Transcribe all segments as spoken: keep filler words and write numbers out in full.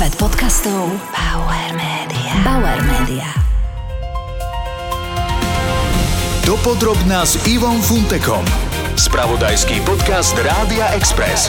Svet podcastov Bauer Media. Bauer Media. Dopodrobná s Ivom Funtekom. Spravodajský podcast Rádia Express.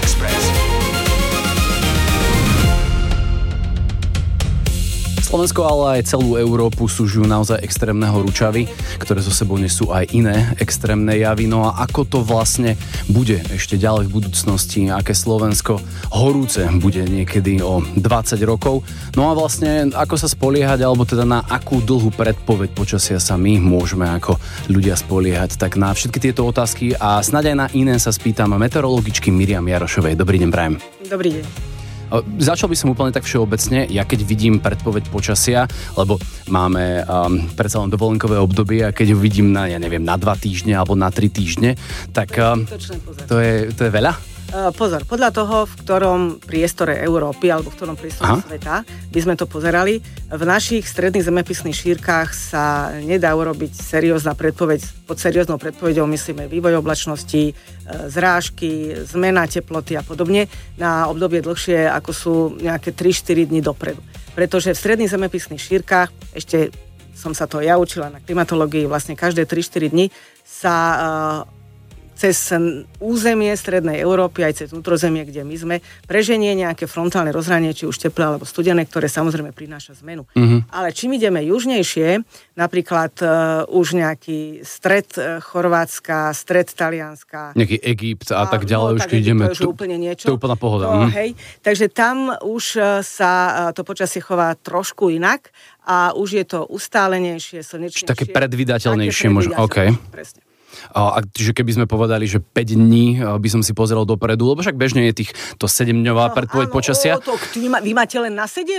Slovensko, ale aj celú Európu súžujú naozaj extrémne horúčavy, ktoré so sebou nesú aj iné extrémne javy. No a ako to vlastne bude ešte ďalej v budúcnosti, aké Slovensko horúce bude niekedy o dvadsať rokov. No a vlastne ako sa spoliehať, alebo teda na akú dlhú predpoveď počasia sa my môžeme ako ľudia spoliehať. Tak na všetky tieto otázky a snáď aj na iné sa spýtam meteorologičky Miriam Jarošovej. Dobrý deň, prajem. Dobrý deň. Začal by som úplne tak všeobecne, ja keď vidím predpoveď počasia, lebo máme um, predsa len dovolenkové obdobie a keď ho vidím na, ja neviem, na dva týždne alebo na tri týždne, tak um, to, je, to je veľa? Uh, pozor, podľa toho, v ktorom priestore Európy alebo v ktorom priestore Aha. sveta by sme to pozerali, v našich stredných zemepisných šírkach sa nedá urobiť seriózna predpoveď. Pod serióznou predpoveďou myslíme vývoj oblačnosti, zrážky, zmena teploty a podobne na obdobie dlhšie, ako sú nejaké tri štyri dni dopredu. Pretože v stredných zemepisných šírkach, ešte som sa to ja učila na klimatológii, vlastne každé tri štyri dni sa uh, cez územie strednej Európy, aj cez vnútrozemie, kde my sme, preženie nejaké frontálne rozhranie, či už teplé alebo studené, ktoré samozrejme prináša zmenu. Mm-hmm. Ale čím ideme južnejšie, napríklad uh, už nejaký stred uh, Chorvátska, stred Talianska, nejaký Egypt a, a tak ďalej, no, už keď ideme, to, to, úplne niečo. To je úplná pohoda. To, mm-hmm. hej, takže tam už uh, sa uh, to počasie chová trošku inak a už je to ustálenejšie, slnečnejšie. Také predvídateľnejšie, také možno. Okay. Presne. A čiže keby sme povedali, že päť dní by som si pozeral dopredu, lebo však bežne je tých to sedemdňová no, predpoveď áno, počasia. To, vy, ma, vy máte len na sedem?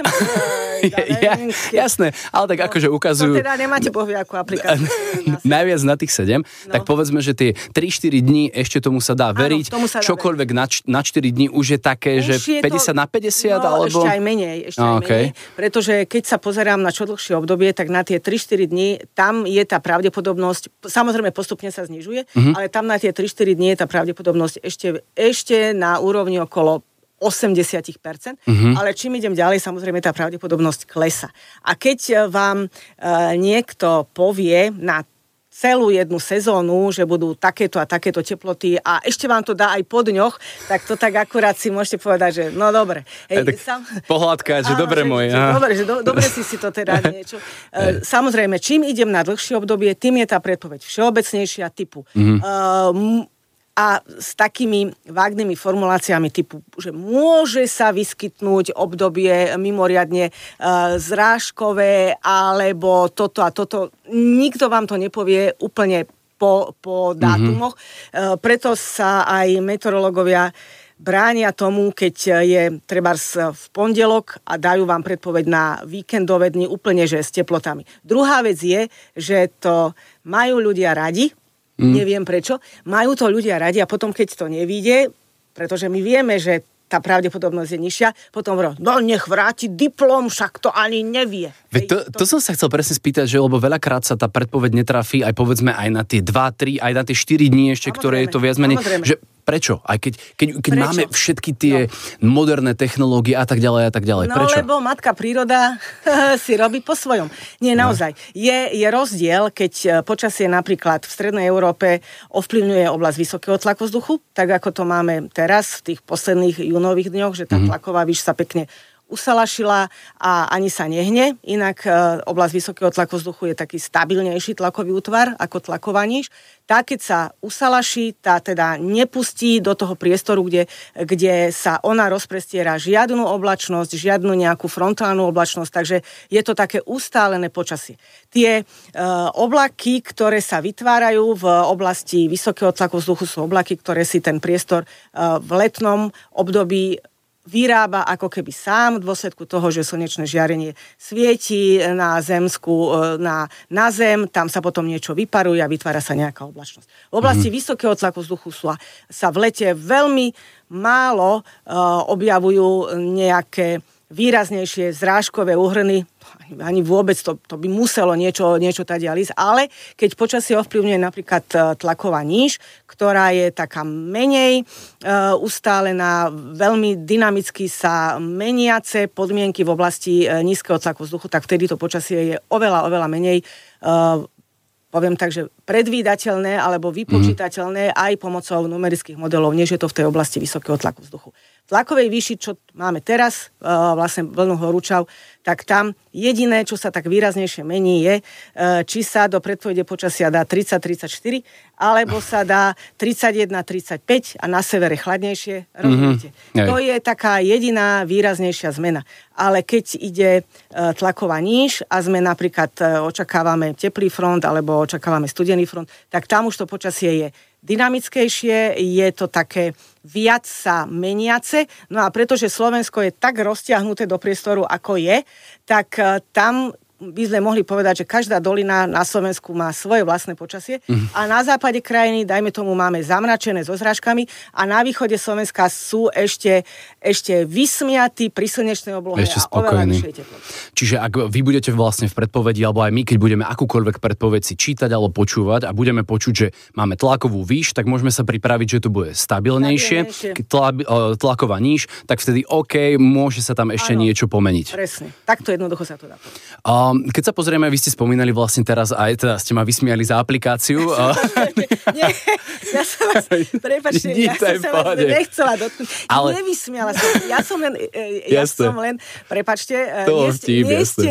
ja, jasné, ale tak no, akože ukazujú... To teda nemáte bohviakú aplikáciu. Najviac na tých sedem, no. Tak povedzme, že tie tri štyri dní ešte tomu sa dá veriť. Áno, sa dá čokoľvek veriť. Na, na štyri dní už je také, už že je päťdesiat na päťdesiat, no, alebo... ešte aj menej, ešte no, aj okay. menej, pretože keď sa pozerám na čo dlhšie obdobie, tak na tie tri štyri dní, tam je tá pravdepodobnosť, samozrejme postupne sa znižuje, mm-hmm. ale tam na tie tri štyri dní je tá pravdepodobnosť ešte, ešte na úrovni okolo osemdesiat percent, mm-hmm. ale čím idem ďalej, samozrejme tá pravdepodobnosť klesa. A keď vám e, niekto povie na celú jednu sezónu, že budú takéto a takéto teploty a ešte vám to dá aj po dňoch, tak to tak akurát si môžete povedať, že no dobre. Hej, sam... Pohľadkať, že dobre môj. Že, dobre, že do, dobre si si to teda niečo. E, samozrejme, čím idem na dlhšie obdobie, tým je tá predpoveď všeobecnejšia typu. Mm-hmm. E, a s takými vágnymi formuláciami typu, že môže sa vyskytnúť obdobie mimoriadne e, zrážkové, alebo toto a toto. Nikto vám to nepovie úplne po, po dátumoch. Mm-hmm. E, preto sa aj meteorológovia bránia tomu, keď je trebárs v pondelok a dajú vám predpoveď na víkendové dni úplne, že s teplotami. Druhá vec je, že to majú ľudia radi, Mm. Neviem prečo. Majú to ľudia radi a potom, keď to nevíde, pretože my vieme, že tá pravdepodobnosť je nižšia, potom vrlo, no nech vráti diplom, však to ani nevie. Veď to, to som sa chcel presne spýtať, že lebo veľakrát sa tá predpoveď netrafí, aj povedzme aj na tie dva, tri, aj na tie štyri dní ešte, samozrejme, ktoré je to viac menej. Že prečo? Aj keď, keď, keď máme všetky tie no. moderné technológie a tak ďalej a tak ďalej. No prečo? lebo matka príroda si robí po svojom. Nie, naozaj. No. Je, je rozdiel, keď počasie napríklad v strednej Európe ovplyvňuje oblasť vysokého tlaku vzduchu, tak ako to máme teraz v tých posledných júnových dňoch, že tá mm-hmm. tlaková výš sa pekne usalašila a ani sa nehne. Inak e, oblasť vysokého tlaku vzduchu je taký stabilnejší tlakový útvar ako tlaková níž. Tá, keď sa usalaší, tá teda nepustí do toho priestoru, kde, kde sa ona rozprestiera žiadnu oblačnosť, žiadnu nejakú frontálnu oblačnosť, takže je to také ustálené počasie. Tie e, oblaky, ktoré sa vytvárajú v oblasti vysokého tlaku vzduchu, sú oblaky, ktoré si ten priestor e, v letnom období vyrába ako keby sám v dôsledku toho, že slnečné žiarenie svieti na zemsku, na, na zem, tam sa potom niečo vyparuje a vytvára sa nejaká oblačnosť. V oblasti mm. vysokého tlaku vzduchu sú, sa v lete veľmi málo uh, objavujú nejaké výraznejšie zrážkové úhrny, ani vôbec to, to by muselo niečo, niečo tadiaľ ísť, ale keď počasie ovplyvňuje napríklad tlaková níž, ktorá je taká menej uh, ustálená, veľmi dynamicky sa meniace podmienky v oblasti uh, nízkeho tlaku vzduchu, tak vtedy to počasie je oveľa, oveľa menej uh, poviem tak, že predvídateľné alebo vypočítateľné mm. aj pomocou numerických modelov, než je to v tej oblasti vysokého tlaku vzduchu. V tlakovej výši, čo máme teraz, vlastne vlnu horúčav, tak tam jediné, čo sa tak výraznejšie mení, je, či sa do predpovede počasia dá tridsať tridsaťštyri, alebo sa dá tridsaťjeden tridsaťpäť a na severe chladnejšie. Rozumiete? Mm-hmm. To je taká jediná výraznejšia zmena. Ale keď ide tlaková níž a sme napríklad očakávame teplý front alebo očakávame studený front, tak tam už to počasie je dynamickejšie, je to také viac sa meniace. No a pretože Slovensko je tak roztiahnuté do priestoru, ako je, tak tam by sme mohli povedať, že každá dolina na Slovensku má svoje vlastné počasie mm. a na západe krajiny, dajme tomu, máme zamračené so zrážkami a na východe Slovenska sú ešte, ešte vysmiatí pri slnečnej oblohe ešte a oveľa vyššej teploty. Čiže ak vy budete vlastne v predpovedi, alebo aj my, keď budeme akúkoľvek predpoveď si čítať alebo počúvať a budeme počuť, že máme tlakovú výš, tak môžeme sa pripraviť, že to bude stabilnejšie. Keď tla, tlaková níž, tak vtedy OK, môže sa tam ešte ano, niečo pomeniť. Presne. Takto jednoducho sa to dá povedať. Um, Keď sa pozrieme, vy ste spomínali vlastne teraz aj, teda ste ma vysmiali za aplikáciu. Nie, ja som vás, prepáčte, ja som sa vás nechcela dotknúť. Ale... Nevysmiala som. Ja som len, ja som len, prepáčte, nie, vtip, nie ste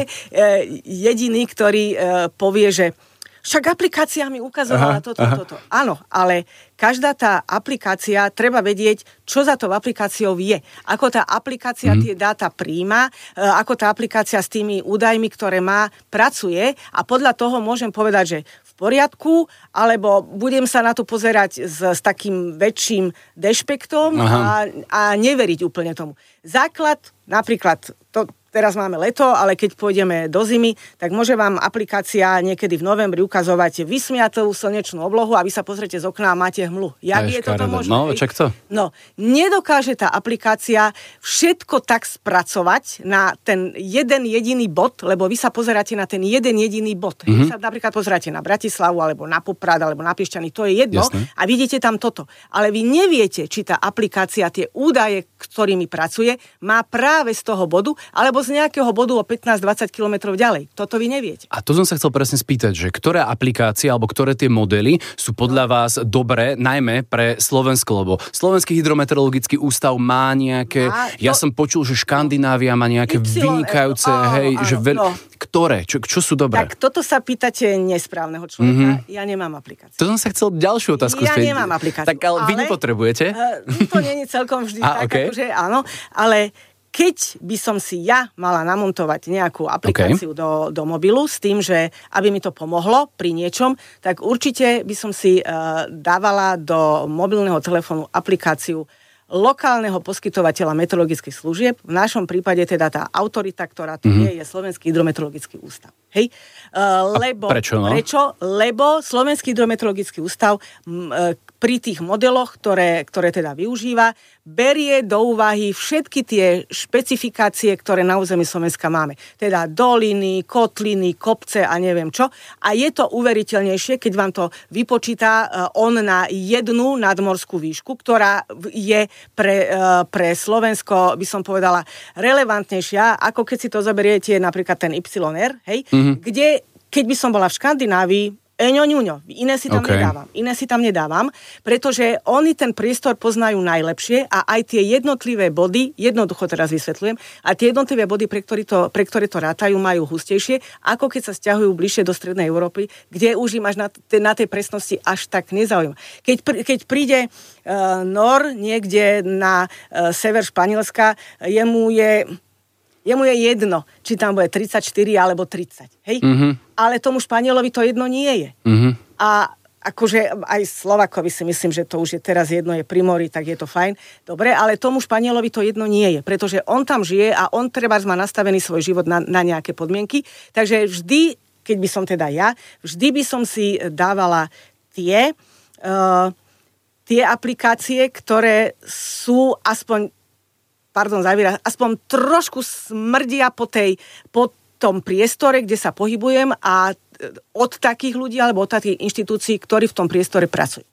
jediný, ktorý povie, že však aplikácia mi ukazovala aha, toto, aha. toto. Áno, ale každá tá aplikácia, treba vedieť, čo za to applikáciou je. Ako tá aplikácia mm. tie dáta príjma, ako tá aplikácia s tými údajmi, ktoré má, pracuje a podľa toho môžem povedať, že v poriadku, alebo budem sa na to pozerať s, s takým väčším dešpektom a, a neveriť úplne tomu. Základ, napríklad, to teraz máme leto, ale keď pôjdeme do zimy, tak môže vám aplikácia niekedy v novembri ukazovať vysmiatú slnečnú oblohu a vy sa pozriete z okna a máte hmlu. Jak je toto možné? No, čak to. No, nedokáže tá aplikácia všetko tak spracovať na ten jeden jediný bod, lebo vy sa pozeráte na ten jeden jediný bod. Mm-hmm. Vy sa napríklad pozeráte na Bratislavu, alebo na Poprad, alebo na Piešťany, to je jedno. Jasne. A vidíte tam toto. Ale vy neviete, či tá aplikácia tie údaje, ktorými pracuje, má práve z toho bodu, alebo z nejakého bodu o pätnásť dvadsať kilometrov ďalej. Toto vy neviete. A to som sa chcel presne spýtať, že ktoré aplikácie alebo ktoré tie modely sú podľa vás dobré, najmä pre Slovensko, lebo Slovenský hydrometeorologický ústav má nejaké, má, to... ja som počul, že Škandinávia má nejaké y, vynikajúce, áno, hej, áno, že veľ... no. Ktoré? Čo, čo sú dobré? Tak toto sa pýtate nesprávneho človeka. Mm-hmm. Ja nemám aplikáciu. To som sa chcel ďalšiu otázku Ja spieť. nemám aplikáciu. Tak ale, ale vy nepotrebujete? Uh, to nie je celkom vždy A, tak, okay. akože áno, ale keď by som si ja mala namontovať nejakú aplikáciu okay. do, do mobilu s tým, že aby mi to pomohlo pri niečom, tak určite by som si uh, dávala do mobilného telefónu aplikáciu lokálneho poskytovateľa meteorologických služieb. V našom prípade teda tá autorita, ktorá tu mm-hmm. je, je Slovenský hydrometeorologický ústav. Hej? Uh, lebo, prečo, no? prečo? Lebo Slovenský hydrometeorologický ústav m, uh, pri tých modeloch, ktoré, ktoré teda využíva, berie do úvahy všetky tie špecifikácie, ktoré na území Slovenska máme. Teda doliny, kotliny, kopce a neviem čo. A je to uveriteľnejšie, keď vám to vypočíta on na jednu nadmorskú výšku, ktorá je pre, pre Slovensko, by som povedala, relevantnejšia, ako keď si to zoberiete napríklad ten Y R, hej, mm-hmm. kde, keď by som bola v Škandinávii, Eňo, ňuňo, iné si tam okay. nedávam. Iné si tam nedávam, pretože oni ten priestor poznajú najlepšie a aj tie jednotlivé body, jednoducho teraz vysvetľujem, a tie jednotlivé body, pre, ktoré to, pre ktoré to rátajú, majú hustejšie, ako keď sa sťahujú bližšie do strednej Európy, kde už im až na, te, na tej presnosti až tak nezaujíma. Keď, keď príde uh, Nor niekde na uh, sever Španielska, jemu je... Jemu je jedno, či tam bude tridsaťštyri alebo tridsať. Hej? Mm-hmm. Ale tomu Španielovi to jedno nie je. Mm-hmm. A akože aj Slovakovi si myslím, že to už je teraz jedno, je pri mori, tak je to fajn. Dobre, ale tomu Španielovi to jedno nie je, pretože on tam žije a on trebárs má nastavený svoj život na, na nejaké podmienky. Takže vždy, keď by som teda ja, vždy by som si dávala tie, uh, tie aplikácie, ktoré sú aspoň pardon, zavíra, aspoň trošku smrdia po tej, po tom priestore, kde sa pohybujem a od takých ľudí alebo od takých inštitúcií, ktorí v tom priestore pracujú.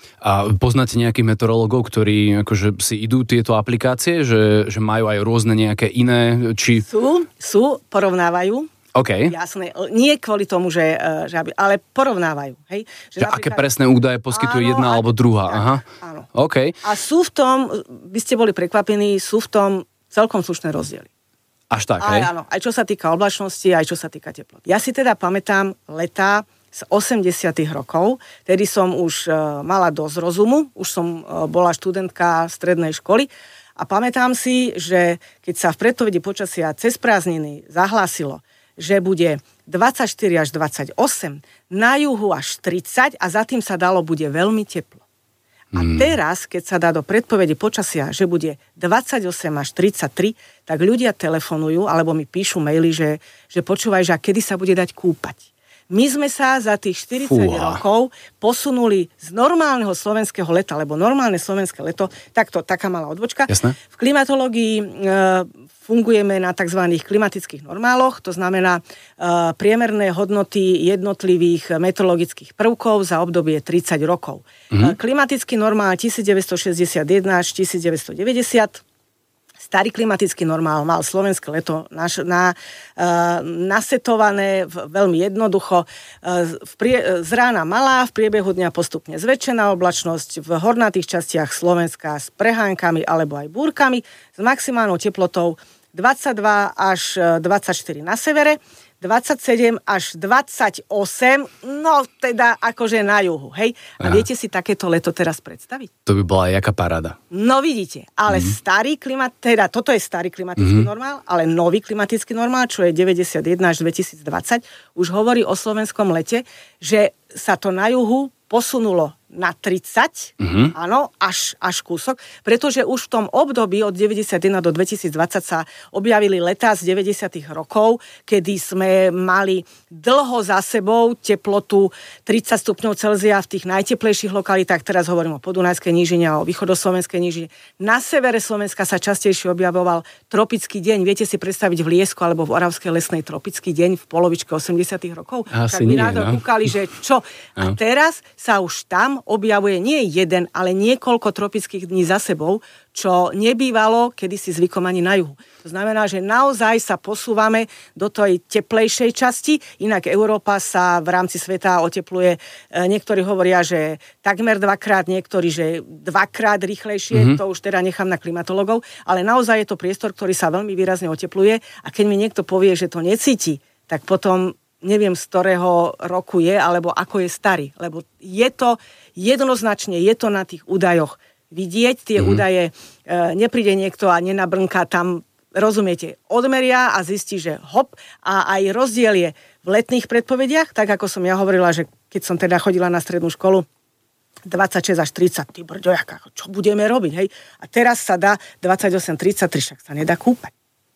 A poznáte nejakých meteorológov, ktorí akože si idú tieto aplikácie, že, že majú aj rôzne nejaké iné, či... Sú, sú, porovnávajú. OK. Jasné, nie kvôli tomu, že, že aby, ale porovnávajú. Hej? Že, že napríklad... aké presné údaje poskytuje áno, jedna ak... alebo druhá. Tak, aha. Áno. OK. A sú v tom, by ste boli prekvapení, sú v tom celkom slušné rozdiely. Až tak, hej? Aj, áno, aj čo sa týka oblačnosti, aj čo sa týka teploty. Ja si teda pamätám letá z osemdesiatych rokov, tedy som už uh, mala dosť rozumu, už som uh, bola študentka strednej školy a pamätám si, že keď sa v predpovedi počasia cez prázdniny zahlásilo, že bude dvadsaťštyri až dvadsaťosem, na juhu až tridsať a za tým sa dalo, bude veľmi teplo. A teraz, keď sa dá do predpovede počasia, že bude dvadsaťosem až tridsaťtri, tak ľudia telefonujú alebo mi píšu maily, že, že počúvaj, že kedy sa bude dať kúpať. My sme sa za tých štyridsať Fúha. rokov posunuli z normálneho slovenského leta, lebo normálne slovenské leto, takto, taká malá odbočka. Jasné. V klimatológii e, fungujeme na tzv. Klimatických normáloch, to znamená e, priemerné hodnoty jednotlivých meteorologických prvkov za obdobie tridsať rokov. Mm-hmm. E, klimatický normál devätnásťstošesťdesiatjeden až devätnásťstodeväťdesiat. Starý klimatický normál mal slovenské leto na, na, uh, nasetované v, veľmi jednoducho. Uh, v prie, z rána malá, v priebehu dňa postupne zväčšená oblačnosť, v hornatých častiach Slovenska s prehánkami alebo aj búrkami, s maximálnou teplotou dvadsaťdva až dvadsaťštyri na severe, dvadsaťsedem až dvadsaťosem, no teda akože na juhu, hej? A Aha. viete si takéto leto teraz predstaviť? To by bola jaká paráda. No vidíte, ale mm-hmm. starý klimat, teda toto je starý klimatický mm-hmm. normál, ale nový klimatický normál, čo je deväťdesiatjeden až dvetisícdvadsať, už hovorí o slovenskom lete, že sa to na juhu posunulo na tridsať, mm-hmm. áno, až, až kúsok, pretože už v tom období od deväťdesiatjeden do dvetisícdvadsať sa objavili letá z deväťdesiatych rokov, kedy sme mali dlho za sebou teplotu tridsať stupňov Celzia v tých najteplejších lokalitách, teraz hovorím o podunajskej nížine a o východoslovenskej nížine. Na severe Slovenska sa častejšie objavoval tropický deň. Viete si predstaviť v Liesku alebo v Oravskej lesnej tropický deň v polovičke osemdesiatych rokov? Asi tak by nie, na to no. kúkali, že čo? A teraz sa už tam objavuje nie jeden, ale niekoľko tropických dní za sebou, čo nebývalo kedysi zvykom ani na juhu. To znamená, že naozaj sa posúvame do tej teplejšej časti, inak Európa sa v rámci sveta otepluje, niektorí hovoria, že takmer dvakrát, niektorí, že dvakrát rýchlejšie, mm-hmm. to už teda nechám na klimatologov, ale naozaj je to priestor, ktorý sa veľmi výrazne otepluje a keď mi niekto povie, že to necíti, tak potom neviem, z ktorého roku je, alebo ako je starý. Lebo je to jednoznačne, je to na tých údajoch vidieť. Tie mm-hmm. údaje, e, nepríde niekto a nenabrnká tam, rozumiete, odmeria a zistí, že hop. A aj rozdiel je v letných predpovediach, tak ako som ja hovorila, že keď som teda chodila na strednú školu, dvadsaťšesť až tridsať, ty brďo, čo budeme robiť, hej? A teraz sa dá dvadsaťosem tridsaťtri, však sa nedá kúpať.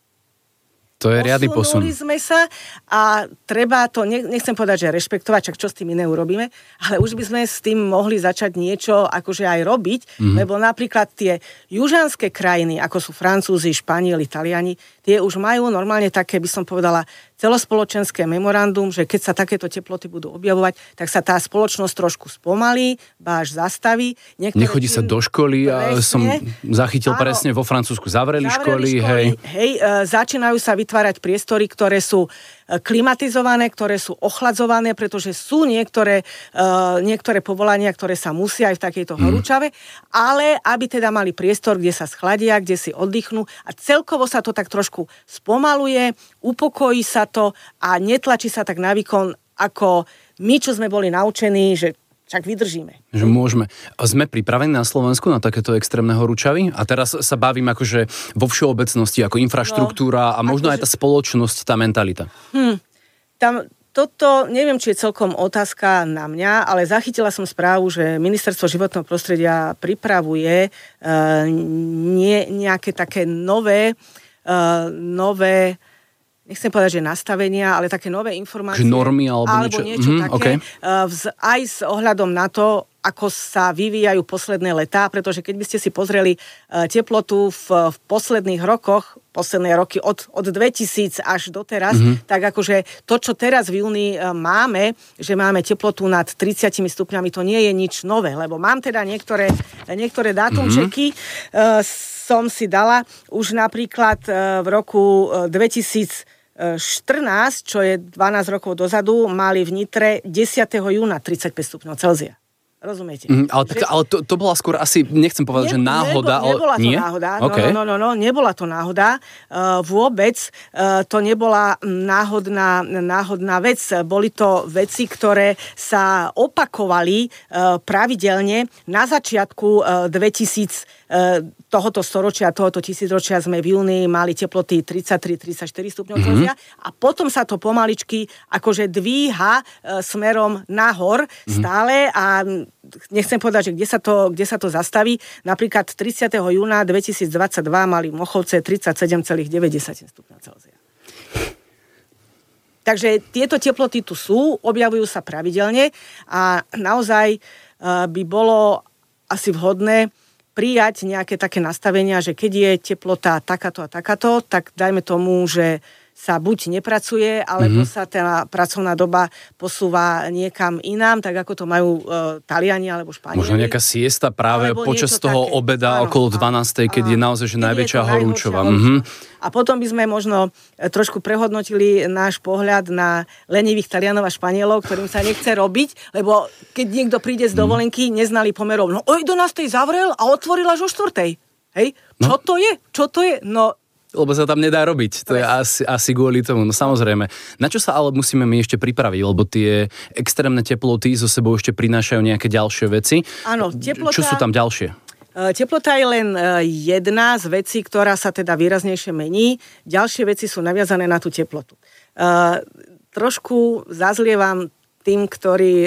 To je riadny posun. Posunuli sme sa a treba to, nechcem povedať, že rešpektovať, čak čo s tým iné urobíme, ale už by sme s tým mohli začať niečo akože aj robiť, mm-hmm. lebo napríklad tie južanské krajiny, ako sú Francúzi, Španieli, Taliani, tie už majú normálne také, by som povedala, celospoločenské memorandum, že keď sa takéto teploty budú objavovať, tak sa tá spoločnosť trošku spomalí, ba až zastaví. Niektoré Nechodí tým, sa do školy a presne, som zachytil áno, presne, vo Francúzsku zavreli, zavreli školy, školy, hej. Hej, e, začínajú sa vytvárať priestory, ktoré sú klimatizované, ktoré sú ochladzované, pretože sú niektoré, uh, niektoré povolania, ktoré sa musia aj v takejto horúčave, ale aby teda mali priestor, kde sa schladia, kde si oddychnú a celkovo sa to tak trošku spomaluje, upokojí sa to a netlačí sa tak na výkon, ako my, čo sme boli naučení, že však vydržíme. Že môžeme. A sme pripravení na Slovensku na takéto extrémne horúčavy? A teraz sa bavím akože vo všeobecnosti, ako infraštruktúra no, a možno aj tá spoločnosť, tá mentalita. Hm, tam toto, neviem, či je celkom otázka na mňa, ale zachytila som správu, že Ministerstvo životného prostredia pripravuje uh, nie, nejaké také nové, uh, nové nechcem povedať, že nastavenia, ale také nové informácie. Že normy alebo, alebo niečo, niečo mm, také. Okay. Uh, vz, aj s ohľadom na to, ako sa vyvíjajú posledné letá, pretože keď by ste si pozreli teplotu v, v posledných rokoch, posledné roky od, od dvetisíc až doteraz, mm-hmm. tak akože to, čo teraz v júni máme, že máme teplotu nad tridsiatimi stupňami, to nie je nič nové, lebo mám teda niektoré, niektoré dátumčeky, mm-hmm. som si dala už napríklad v roku dvetisícštrnásť, čo je dvanásť rokov dozadu, mali v Nitre desiateho júna tridsaťpäť stupňov Celzia. Rozumiete? Mm, ale tak, ale to, to bola skôr asi, nechcem povedať, ne, že náhoda. Nebo, nebola to nie? náhoda. Okay. No, no, no, no, nebola to náhoda. Uh, vôbec uh, to nebola náhodná, náhodná vec. Boli to veci, ktoré sa opakovali uh, pravidelne. Na začiatku uh, dvetisíc uh, tohoto storočia, tohoto tisícročia sme v júni mali teploty tridsaťtri tridsaťštyri stupňov mm-hmm. Celzia a potom sa to pomaličky akože dvíha uh, smerom nahor mm-hmm. stále a nechcem povedať, že kde sa to, kde sa to zastaví. Napríklad tridsiateho júna dvetisícdvadsaťdva mali v Mochovce tridsaťsedem celá deväť stupňov Celzia. Takže tieto teploty tu sú, objavujú sa pravidelne a naozaj uh, by bolo asi vhodné prijať nejaké také nastavenia, že keď je teplota takáto a takáto, tak dajme tomu, že sa buď nepracuje, alebo mm-hmm. sa tá pracovná doba posúva niekam inám, tak ako to majú e, Taliani alebo Španieli. Možno nejaká siesta práve alebo počas toho také, obeda áno, okolo dvanástej, keď áno, je naozaj že najväčšia horúčova. Mm-hmm. A potom by sme možno trošku prehodnotili náš pohľad na lenivých Talianov a Španielov, ktorým sa nechce robiť, lebo keď niekto príde z dovolenky, neznali pomerov. No o jedenástej zavrel a otvoril až o štvrtej. Hej? Čo no. to je? Čo to je? No lebo sa tam nedá robiť. To je asi, asi kvôli tomu. No samozrejme. Na čo sa ale musíme my ešte pripraviť? Lebo tie extrémne teploty so sebou ešte prinášajú nejaké ďalšie veci. Áno, teplota... Čo sú tam ďalšie? Teplota je len jedna z vecí, ktorá sa teda výraznejšie mení. Ďalšie veci sú naviazané na tú teplotu. Trošku zazlievam tým, ktorí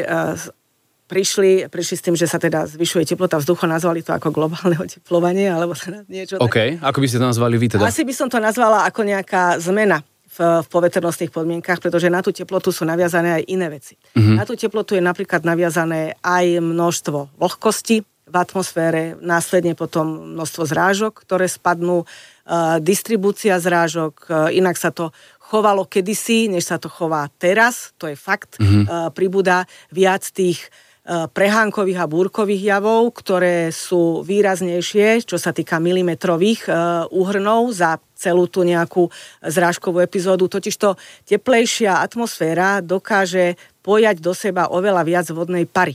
Prišli, prišli s tým, že sa teda zvyšuje teplota vzduchu, nazvali to ako globálne oteplovanie, alebo teda niečo OK, také. Ako by ste to nazvali vy teda? Asi by som to nazvala ako nejaká zmena v, v poveternostných podmienkach, pretože na tú teplotu sú naviazané aj iné veci. Mm-hmm. Na tú teplotu je napríklad naviazané aj množstvo vlhkosti v atmosfére, následne potom množstvo zrážok, ktoré spadnú, uh, distribúcia zrážok, uh, inak sa to chovalo kedysi, než sa to chová teraz, to je fakt, mm-hmm. uh, pribúda viac tých prehánkových a búrkových javov, ktoré sú výraznejšie, čo sa týka milimetrových úhrnov za celú tú nejakú zrážkovú epizódu. Totižto teplejšia atmosféra dokáže pojať do seba oveľa viac vodnej pary.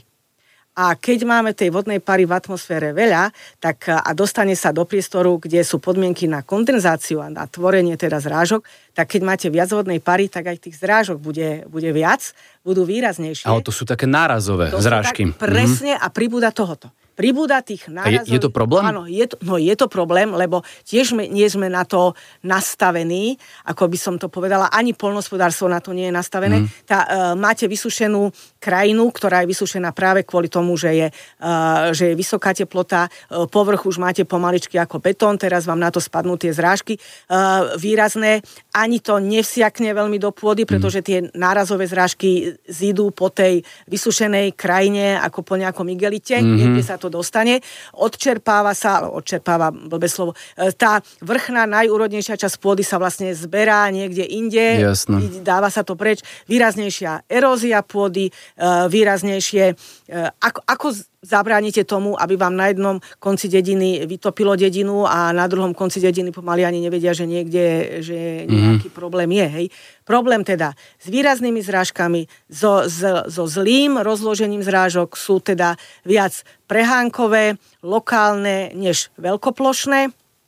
A keď máme tej vodnej pary v atmosfére veľa, tak a dostane sa do priestoru, kde sú podmienky na kondenzáciu a na tvorenie teda zrážok, tak keď máte viac vodnej pary, tak aj tých zrážok bude, bude viac, budú výraznejšie. Ale to sú také nárazové to zrážky. Tak, presne mm-hmm. a pribúda tohoto. Pribúda tých nárazov... Je, je to problém? Áno, je to, no je to problém, lebo tiež my, nie sme na to nastavení, ako by som to povedala, ani poľnohospodárstvo na to nie je nastavené. Mm. Tá, uh, máte vysušenú krajinu, ktorá je vysušená práve kvôli tomu, že je, uh, že je vysoká teplota, uh, povrch už máte pomaličky ako betón, teraz vám na to spadnú tie zrážky uh, výrazné, ani to nevsiakne veľmi do pôdy, pretože tie nárazové zrážky zídu po tej vysušenej krajine ako po nejakom igelite, mm-hmm. niekde sa to dostane, odčerpáva sa, odčerpáva, blbé slovo, tá vrchná, najúrodnejšia časť pôdy sa vlastne zberá niekde inde, Jasno. dáva sa to preč, výraznejšia erózia pôdy, výraznejšie, ako, ako zabránite tomu, aby vám na jednom konci dediny vytopilo dedinu a na druhom konci dediny pomaly ani nevedia, že niekde že nejaký mm. problém je. Hej. Problém teda s výraznými zrážkami, so, so, so zlým rozložením zrážok sú teda viac prehánkové, lokálne, než veľkoplošné.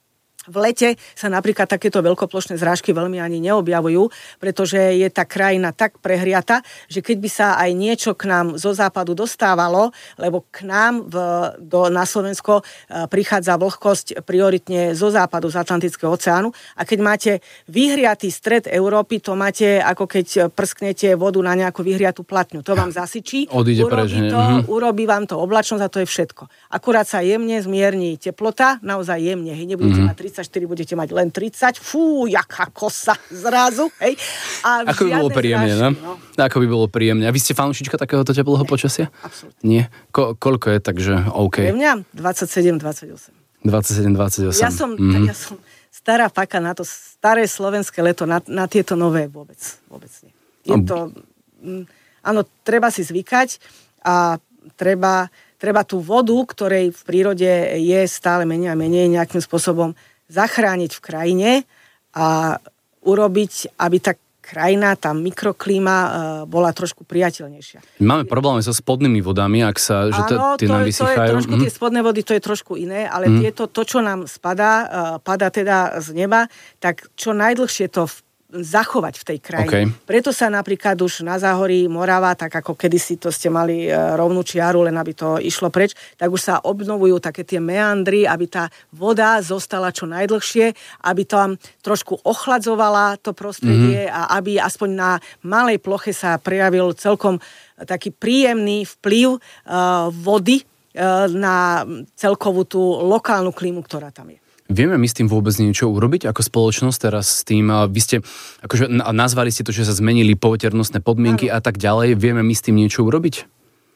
V lete sa napríklad takéto veľkoplošné zrážky veľmi ani neobjavujú, pretože je tá krajina tak prehriata, že keď by sa aj niečo k nám zo západu dostávalo, lebo k nám v, do, na Slovensko prichádza vlhkosť prioritne zo západu, z Atlantického oceánu, a keď máte vyhriatý stred Európy, to máte ako keď prsknete vodu na nejakú vyhriatú platňu. To vám zasyčí, Odíde urobí, preč, to, mm-hmm. urobí vám to oblačnosť a to je všetko. Akurát sa jemne zmierni teplota, naozaj jemne, hej, nebudete mm-hmm. mať tridsaťštyri budete mať len tridsať. Fú, jaká kosa zrazu. Hej. A ako by bolo príjemne, no? no? Ako by bolo príjemne. A vy ste fanúšička takéhoto teplého počasia? Absolútne. Nie? Ko- koľko je, takže OK. Pre mňa dvadsaťsedem dvadsaťosem. dvadsaťsedem dvadsaťosem. Ja som, mm-hmm. ja som stará paka na to staré slovenské leto, na, na tieto nové vôbec. Vôbec nie. Je to... Áno, treba si zvykať a treba, treba tú vodu, ktorej v prírode je stále menej a menej, nejakým spôsobom zachrániť v krajine a urobiť, aby tá krajina, tá mikroklíma bola trošku priateľnejšia. Máme problémy so spodnými vodami, ak sa, že Áno, tie nám vysychajú. To je trošku, mm. tie spodné vody, to je trošku iné, ale mm. tieto, to, čo nám spadá, padá teda z neba, tak čo najdlhšie to v zachovať v tej krajine. Okay. Preto sa napríklad už na Záhorí Morava, tak ako kedysi to ste mali rovnú čiaru, len aby to išlo preč, tak už sa obnovujú také tie meandry, aby tá voda zostala čo najdlhšie, aby tam trošku ochladzovala to prostredie mm-hmm. a aby aspoň na malej ploche sa prejavil celkom taký príjemný vplyv uh, vody uh, na celkovú tú lokálnu klímu, ktorá tam je. Vieme my s tým vôbec niečo urobiť ako spoločnosť teraz s tým? Vy ste, akože nazvali ste to, že sa zmenili poveternostné podmienky ano. A tak ďalej. Vieme my s tým niečo urobiť?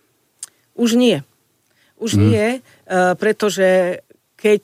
Už nie. Už hmm. nie, pretože keď,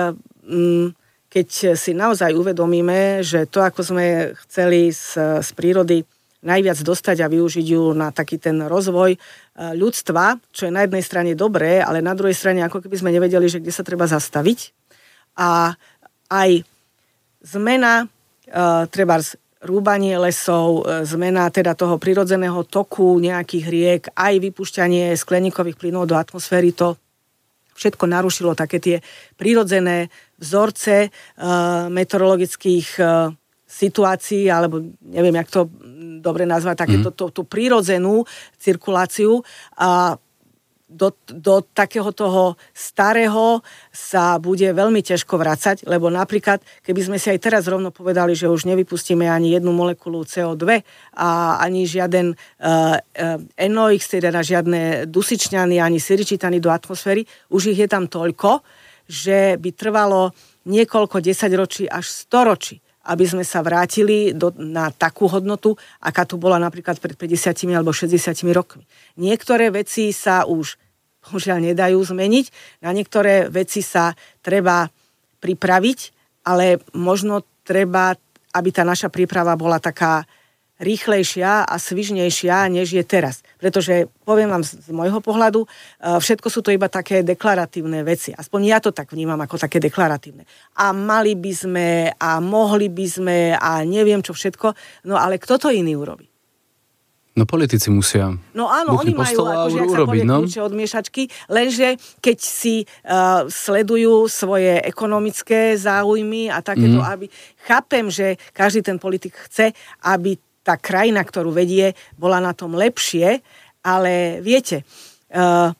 keď si naozaj uvedomíme, že to, ako sme chceli z, z prírody najviac dostať a využiť ju na taký ten rozvoj ľudstva, čo je na jednej strane dobré, ale na druhej strane ako keby sme nevedeli, že kde sa treba zastaviť. A aj zmena, e, treba rúbanie lesov, e, zmena teda toho prirodzeného toku nejakých riek, aj vypúšťanie skleníkových plynov do atmosféry, to všetko narušilo také tie prirodzené vzorce e, meteorologických e, situácií, alebo neviem, jak to dobre nazvať, takéto mm. tú prirodzenú cirkuláciu a Do, do takého toho starého sa bude veľmi ťažko vracať, lebo napríklad, keby sme si aj teraz rovno povedali, že už nevypustíme ani jednu molekulu cé ó dva a ani žiaden uh, uh, en ó iks, teda žiadne dusičňany, ani siričitany do atmosféry, už ich je tam toľko, že by trvalo niekoľko desaťročí až storočí, aby sme sa vrátili do, na takú hodnotu, aká tu bola napríklad pred päťdesiatimi alebo šesťdesiatimi rokmi. Niektoré veci sa už bohužiaľ nedajú zmeniť, na niektoré veci sa treba pripraviť, ale možno treba, aby tá naša príprava bola taká rýchlejšia a svižnejšia, než je teraz. Pretože, poviem vám z, z môjho pohľadu, všetko sú to iba také deklaratívne veci. Aspoň ja to tak vnímam ako také deklaratívne. A mali by sme, a mohli by sme, a neviem čo všetko, no ale kto to iný urobí? No politici musia. No áno, oni majú, akože ak sa povie, kľúče od miešačky, lenže keď si uh, sledujú svoje ekonomické záujmy a takéto, mm. aby... Chápem, že každý ten politik chce, aby tá krajina, ktorú vedie, bola na tom lepšie, ale viete, uh,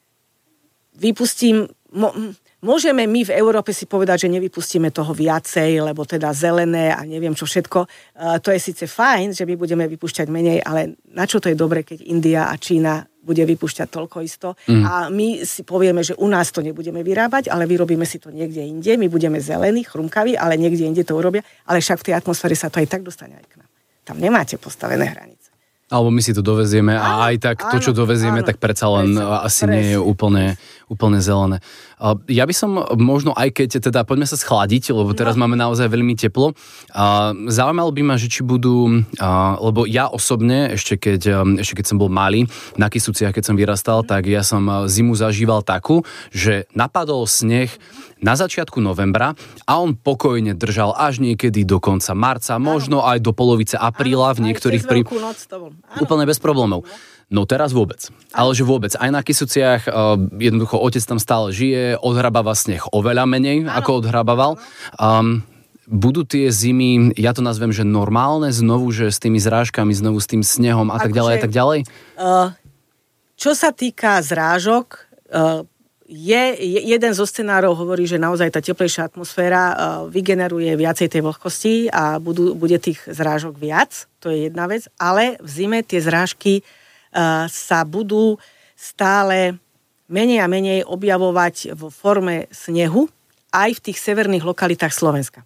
vypustím... Mo, Môžeme my v Európe si povedať, že nevypustíme toho viacej, lebo teda zelené a neviem čo všetko. Uh, to je síce fajn, že my budeme vypúšťať menej, ale na čo to je dobre, keď India a Čína bude vypúšťať toľko isto. Mm. A my si povieme, že u nás to nebudeme vyrábať, ale vyrobíme si to niekde inde. My budeme zelení, chrumkaví, ale niekde inde to urobia. Ale však v tej atmosfére sa to aj tak dostane aj k nám. Tam nemáte postavené hranice. Alebo my si to dovezieme áno, a aj tak to, čo dovezieme, áno, tak predsa len predsa, asi presne. Nie je úplne, úplne zelené. Ja by som možno, aj keď teda poďme sa schladiť, lebo teraz no. máme naozaj veľmi teplo. Zaujímalo by ma, že či budú, lebo ja osobne, ešte keď, ešte keď som bol malý, na Kysuciach, keď som vyrastal, mm. tak ja som zimu zažíval takú, že napadol sneh na začiatku novembra a on pokojne držal až niekedy do konca marca, áno. možno aj do polovice apríla áno, v niektorých prí... Úplne bez problémov. No teraz vôbec. Ale že vôbec. Aj na Kysuciach uh, jednoducho otec tam stále žije, odhrabáva sneh oveľa menej, áno. ako odhrabával. Um, budú tie zimy, ja to nazvem, že normálne znovu, že s tými zrážkami, znovu s tým snehom a tak ďalej a tak ďalej? Uh, čo sa týka zrážok, uh, Je, jeden zo scenárov hovorí, že naozaj tá teplejšia atmosféra uh, vygeneruje viacej tej vlhkosti a budú, bude tých zrážok viac, to je jedna vec, ale v zime tie zrážky uh, sa budú stále menej a menej objavovať vo forme snehu aj v tých severných lokalitách Slovenska.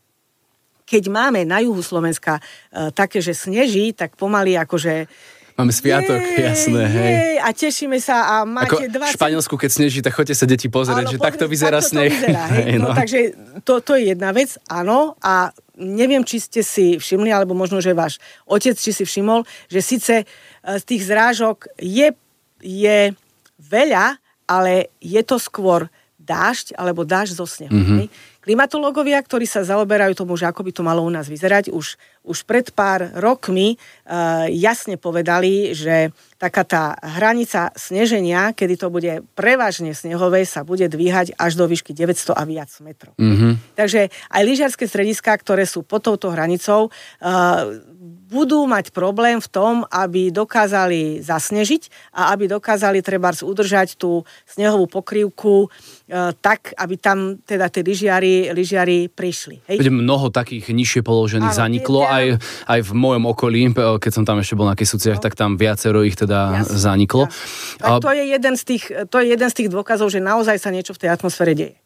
Keď máme na juhu Slovenska e, také, že sneží, tak pomaly akože máme sviatok, jej, jasné, hej. Jej, a tešíme sa a máte ako dvadsať... v Španielsku, keď sneží, tak choďte sa deti pozrieť, áno, že pozrieť, takto vyzerá takto sneh. Vyzerá, hej. Hej, no. No, takže to, to je jedna vec, áno, a neviem, či ste si všimli, alebo možno, že váš otec, či si všimol, že síce z tých zrážok je, je veľa, ale je to skôr dážď, alebo dážď zo snehu. Mm-hmm. Klimatológovia, ktorí sa zaoberajú tomu, že ako by to malo u nás vyzerať, už, už pred pár rokmi uh, jasne povedali, že taká tá hranica sneženia, kedy to bude prevažne snehové, sa bude dvíhať až do výšky deväťsto a viac metrov. Mm-hmm. Takže aj lyžiarske strediská, ktoré sú pod touto hranicou, uh, budú mať problém v tom, aby dokázali zasnežiť a aby dokázali trebárs udržať tú snehovú pokrývku e, tak, aby tam teda tí lyžiari, lyžiari prišli. Hej? Mnoho takých nižšie položených áno, zaniklo, je, aj, aj v mojom okolí, keď som tam ešte bol na Kysúciach, no. tak tam viacero ich teda Jasne, zaniklo. Ja. Tak to je jeden z tých, to je jeden z tých dôkazov, že naozaj sa niečo v tej atmosfére deje.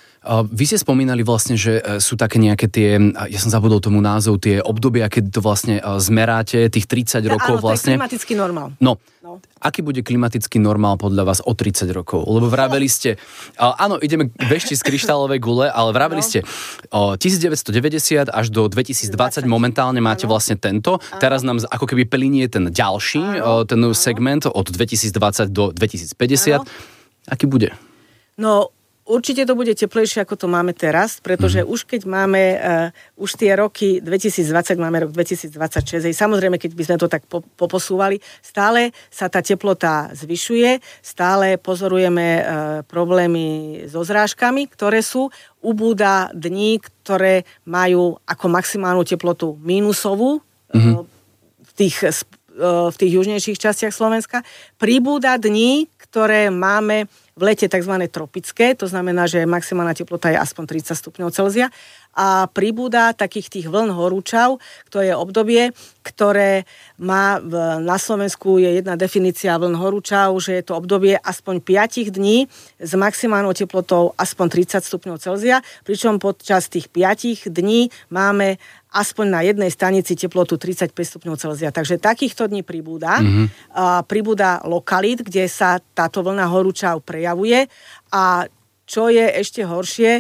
Vy ste spomínali vlastne, že sú také nejaké tie, ja som zabudol tomu názov, tie obdobia, keď to vlastne zmeráte, tých tridsať ja, rokov áno, vlastne. Áno, to je klimatický normál. No, no, aký bude klimatický normál podľa vás o tridsať rokov? Lebo vraveli ste, áno, ideme veštiť z kryštálovej gule, ale vraveli no. ste devätnásťstodeväťdesiat až do dvetisícdvadsať momentálne máte áno. vlastne tento. Áno. Teraz nám ako keby plynie ten ďalší, áno. ten áno. segment od dvetisícdvadsať do dvetisícpäťdesiat. Áno. Aký bude? No, určite to bude teplejšie, ako to máme teraz, pretože mm. už keď máme, uh, už tie roky dvetisícdvadsať, máme rok dvetisícdvadsaťšesť, samozrejme, keď by sme to tak po, poposúvali, stále sa tá teplota zvyšuje, stále pozorujeme uh, problémy so zrážkami, ktoré sú, ubúda dní, ktoré majú ako maximálnu teplotu mínusovú mm. uh, v tých, uh, v tých južnejších častiach Slovenska, pribúda dní, ktoré máme v lete tzv. Tropické, to znamená, že maximálna teplota je aspoň tridsať stupňov Celzia a pribúda takých tých vln horúčav, to je obdobie, ktoré má v, na Slovensku je jedna definícia vln horúčav, že je to obdobie aspoň päť dní s maximálnou teplotou aspoň tridsať stupňov Celzia, pričom počas tých päť dní máme aspoň na jednej stanici teplotu tridsaťpäť stupňov Celzia. Takže takýchto dní pribúda. Mm-hmm. A pribúda lokalít, kde sa táto vlna horúčav prejavuje a čo je ešte horšie,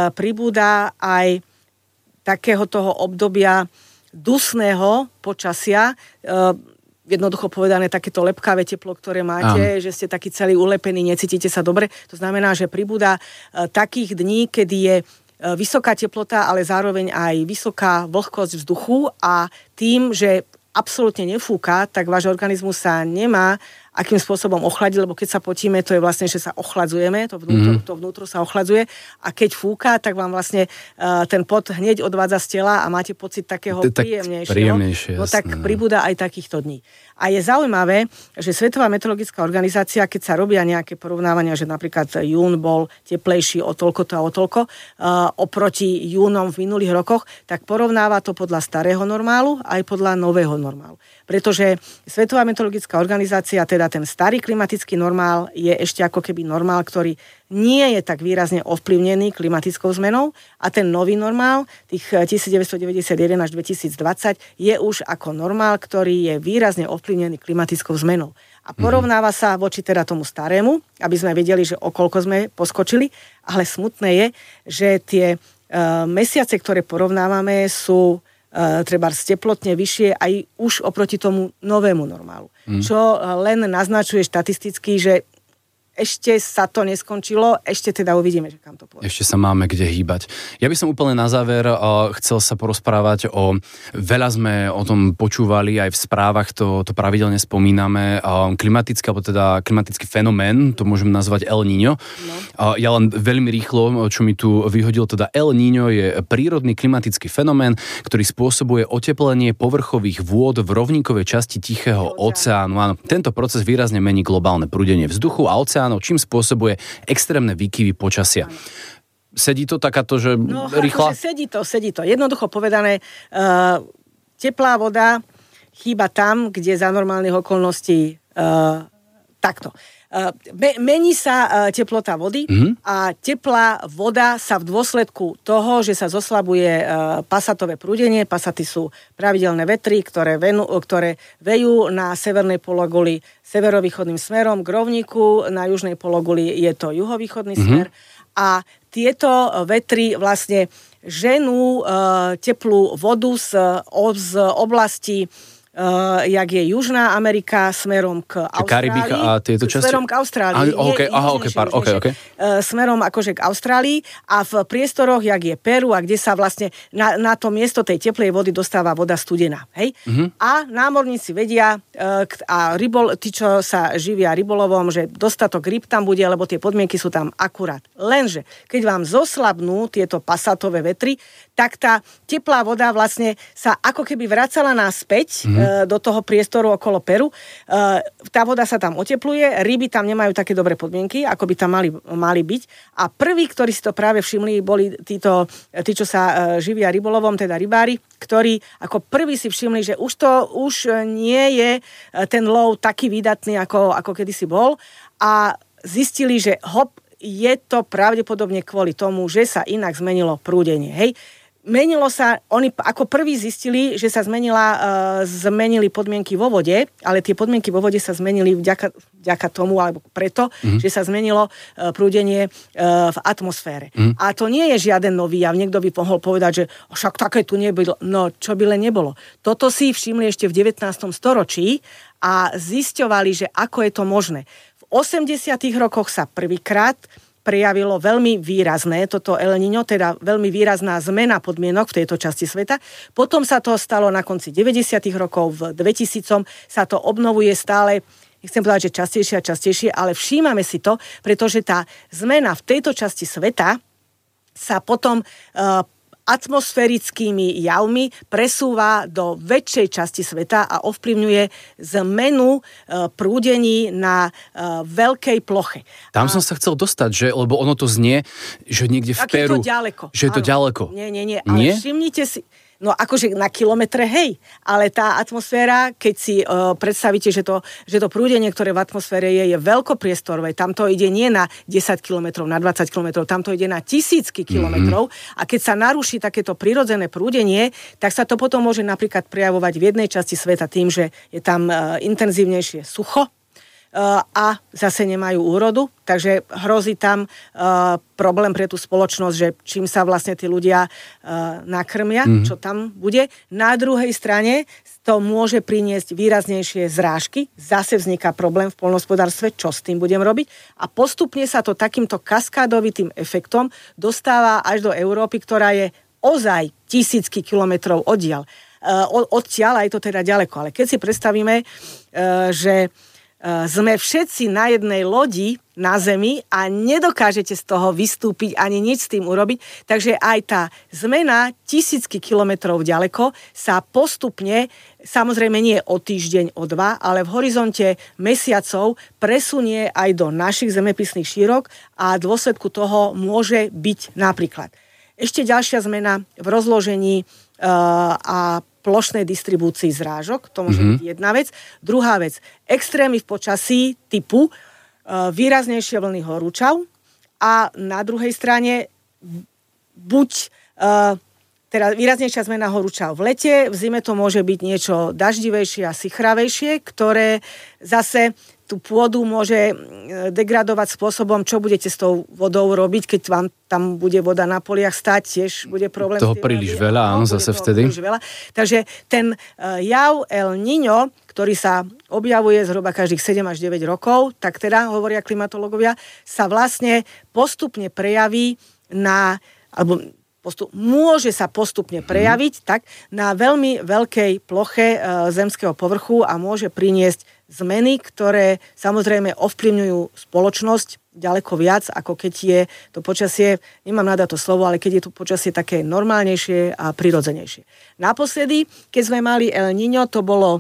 pribúda aj takého toho obdobia dusného počasia, jednoducho povedané takéto lepkavé teplo, ktoré máte, Aha. že ste taký celý ulepený, necítite sa dobre. To znamená, že pribúda takých dní, kedy je vysoká teplota, ale zároveň aj vysoká vlhkosť vzduchu a tým, že absolútne nefúka, tak váš organizmus sa nemá akým spôsobom ochladiť, lebo keď sa potíme, to je vlastne, že sa ochladzujeme, to vnútro, mm. to vnútro sa ochladzuje a keď fúka, tak vám vlastne uh, ten pot hneď odvádza z tela a máte pocit takého tak príjemnejšieho. Príjemnejšie, no tak pribúda aj takýchto dní. A je zaujímavé, že Svetová meteorologická organizácia, keď sa robia nejaké porovnávania, že napríklad jún bol teplejší o toľko a o toľko, uh, oproti júnom v minulých rokoch, tak porovnáva to podľa starého normálu aj podľa nového normálu. Pretože Svetová meteorologická organizácia, teda ten starý klimatický normál je ešte ako keby normál, ktorý nie je tak výrazne ovplyvnený klimatickou zmenou a ten nový normál, tých devätnásťstodeväťdesiatjeden až dvetisícdvadsať, je už ako normál, ktorý je výrazne ovplyvnený klimatickou zmenou. A porovnáva sa voči teda tomu starému, aby sme vedeli, že o koľko sme poskočili, ale smutné je, že tie uh, mesiace, ktoré porovnávame, sú Uh, treba teplotne vyššie aj už oproti tomu novému normálu. Mm. Čo uh, len naznačuje štatisticky, že ešte sa to neskončilo, ešte teda uvidíme, že kam to pôjde. Ešte sa máme kde hýbať. Ja by som úplne na záver uh, chcel sa porozprávať o... Veľa sme o tom počúvali, aj v správach to, to pravidelne spomíname. Uh, klimatický, alebo teda klimatický fenomén, to môžeme nazvať El Niño. No. Uh, ja len veľmi rýchlo, čo mi tu vyhodil, teda El Niño je prírodný klimatický fenomén, ktorý spôsobuje oteplenie povrchových vôd v rovníkovej časti Tichého oceánu. Áno, tento proces výrazne mení globálne prúdenie vzduchu a oceánu, čím spôsobuje extrémne výkyvy počasia. Sedí to takáto, že no, rýchla? Akože sedí to, sedí to. Jednoducho povedané, uh, teplá voda chýba tam, kde za normálnych okolností uh, takto. Mení sa teplota vody mm-hmm. a teplá voda sa v dôsledku toho, že sa zoslabuje pasatové prúdenie, pasaty sú pravidelné vetry, ktoré, venu, ktoré vejú na severnej pologuli severovýchodným smerom k rovníku, na južnej pologuli je to juhovýchodný mm-hmm. smer a tieto vetry vlastne ženú teplú vodu z, z oblasti Uh, jak je Južná Amerika smerom k Austrálii. Karibika a tieto časti? Smerom k Austrálii. Ah, okay. Aha, okay, par, okay, okay. Uh, smerom akože k Austrálii a v priestoroch, jak je Peru a kde sa vlastne na, na to miesto tej teplej vody dostáva voda studená. Hej? Mm-hmm. A námorníci vedia uh, a rybol, tí, čo sa živia rybolovom, že dostatok ryb tam bude, lebo tie podmienky sú tam akurát. Lenže, keď vám zoslabnú tieto pasatové vetry, tak tá teplá voda vlastne sa ako keby vracala naspäť mm-hmm. do toho priestoru okolo Peru. Tá voda sa tam otepluje, ryby tam nemajú také dobré podmienky, ako by tam mali, mali byť. A prví, ktorí si to práve všimli, boli títo, tí, čo sa živia rybolovom, teda rybári, ktorí ako prví si všimli, že už to už nie je ten lov taký výdatný, ako, ako kedysi bol. A zistili, že hop, je to pravdepodobne kvôli tomu, že sa inak zmenilo prúdenie. Hej? Menilo sa, oni ako prví zistili, že sa zmenila, uh, zmenili podmienky vo vode, ale tie podmienky vo vode sa zmenili vďaka, vďaka tomu, alebo preto, mm-hmm. že sa zmenilo uh, prúdenie uh, v atmosfére. Mm-hmm. A to nie je žiaden nový jav. Niekto by mohol povedať, že však také tu nebylo. No, čo by len nebolo. Toto si všimli ešte v devätnástom storočí a zisťovali, že ako je to možné. V osemdesiatych rokoch sa prvýkrát prejavilo veľmi výrazné, toto El Niño, teda veľmi výrazná zmena podmienok v tejto časti sveta. Potom sa to stalo na konci deväťdesiatych rokov, v dvetisícom sa to obnovuje stále, nechcem povedať, že častejšie a častejšie, ale všímame si to, pretože tá zmena v tejto časti sveta sa potom uh, atmosférickými javmi presúva do väčšej časti sveta a ovplyvňuje zmenu e, prúdení na e, veľkej ploche. Tam a... som sa chcel dostať, že, lebo ono to znie, že niekde v tak Peru... je to ďaleko. Že je to Áno. ďaleko. Nie, nie, nie. Ale nie? všimnite si... No akože na kilometre, hej, ale tá atmosféra, keď si uh, predstavíte, že to, že to prúdenie, ktoré v atmosfére je, je veľkopriestorové, tam to ide nie na desať kilometrov, na dvadsať kilometrov, tam to ide na tisícky kilometrov mm-hmm. a keď sa naruší takéto prirodzené prúdenie, tak sa to potom môže napríklad prejavovať v jednej časti sveta tým, že je tam uh, intenzívnejšie sucho, a zase nemajú úrodu, takže hrozí tam uh, problém pre tú spoločnosť, že čím sa vlastne tí ľudia uh, nakrmia, mm-hmm. čo tam bude. Na druhej strane to môže priniesť výraznejšie zrážky, zase vzniká problém v poľnohospodárstve, čo s tým budem robiť a postupne sa to takýmto kaskádovitým efektom dostáva až do Európy, ktorá je ozaj tisícky kilometrov oddiaľ. Uh, odtiaľ, aj to teda ďaleko, ale keď si predstavíme, uh, že sme všetci na jednej lodi na Zemi a nedokážete z toho vystúpiť ani nič s tým urobiť. Takže aj tá zmena tisícky kilometrov ďaleko sa postupne, samozrejme nie o týždeň, o dva, ale v horizonte mesiacov presunie aj do našich zemepisných šírok a v dôsledku toho môže byť napríklad ešte ďalšia zmena v rozložení uh, a plošnej distribúcii zrážok, to môže mm-hmm. byť jedna vec. Druhá vec, extrémy v počasí typu uh, výraznejšie vlny horúčav a na druhej strane buď uh, teda výraznejšia zmena horúčav v lete, v zime to môže byť niečo daždivejšie a sichravejšie, ktoré zase tú pôdu môže degradovať spôsobom, čo budete s tou vodou robiť, keď vám tam bude voda na poliach stať, tiež bude problém. Toho príliš vody, veľa, áno, zase vtedy. Veľa. Takže ten jav El Niño, ktorý sa objavuje zhruba každých sedem až deväť rokov, tak teda, hovoria klimatológovia, sa vlastne postupne prejaví na, alebo postup, môže sa postupne prejaviť hmm. tak na veľmi veľkej ploche e, zemského povrchu a môže priniesť zmeny, ktoré samozrejme ovplyvňujú spoločnosť ďaleko viac, ako keď je to počasie, nemám rada to slovo, ale keď je to počasie také normálnejšie a prirodzenejšie. Naposledy, keď sme mali El Niño, to bolo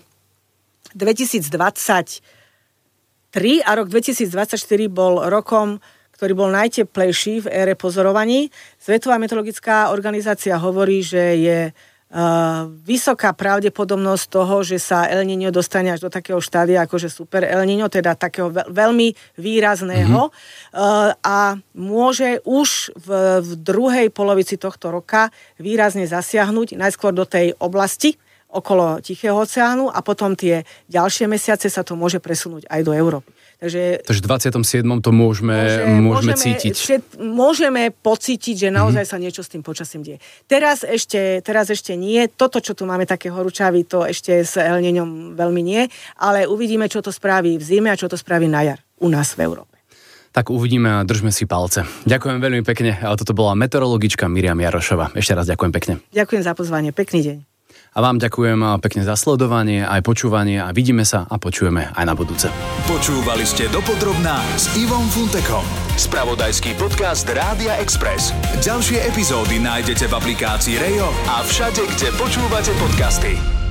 dvetisícdvadsaťtri a rok dvetisícdvadsaťštyri bol rokom, ktorý bol najteplejší v ére pozorovaní. Svetová meteorologická organizácia hovorí, že je Uh, vysoká pravdepodobnosť toho, že sa El Niño dostane až do takého štádia, akože super El Niño, teda takého veľ, veľmi výrazného mm-hmm. uh, a môže už v, v druhej polovici tohto roka výrazne zasiahnuť najskôr do tej oblasti okolo Tichého oceánu a potom tie ďalšie mesiace sa to môže presunúť aj do Európy. Takže, Takže v dvadsiatom siedmom to môžeme, môže, môžeme cítiť. Všet, môžeme pocítiť, že naozaj mm-hmm. sa niečo s tým počasím deje. Teraz ešte, teraz ešte nie. Toto, čo tu máme také horúčavy, to ešte s El Niñom veľmi nie. Ale uvidíme, čo to spraví v zime a čo to spraví na jar u nás v Európe. Tak uvidíme a držme si palce. Ďakujem veľmi pekne. Toto bola meteorologička Miriam Jarošová. Ešte raz ďakujem pekne. Ďakujem za pozvanie. Pekný deň. A vám ďakujem pekne za sledovanie, aj počúvanie a vidíme sa a počujeme aj na budúce. Počúvali ste Dopodrobná s Ivom Funtekom. Spravodajský podcast Rádia Express. Ďalšie epizódy nájdete v aplikácii Rejo a všade, kde počúvate podcasty.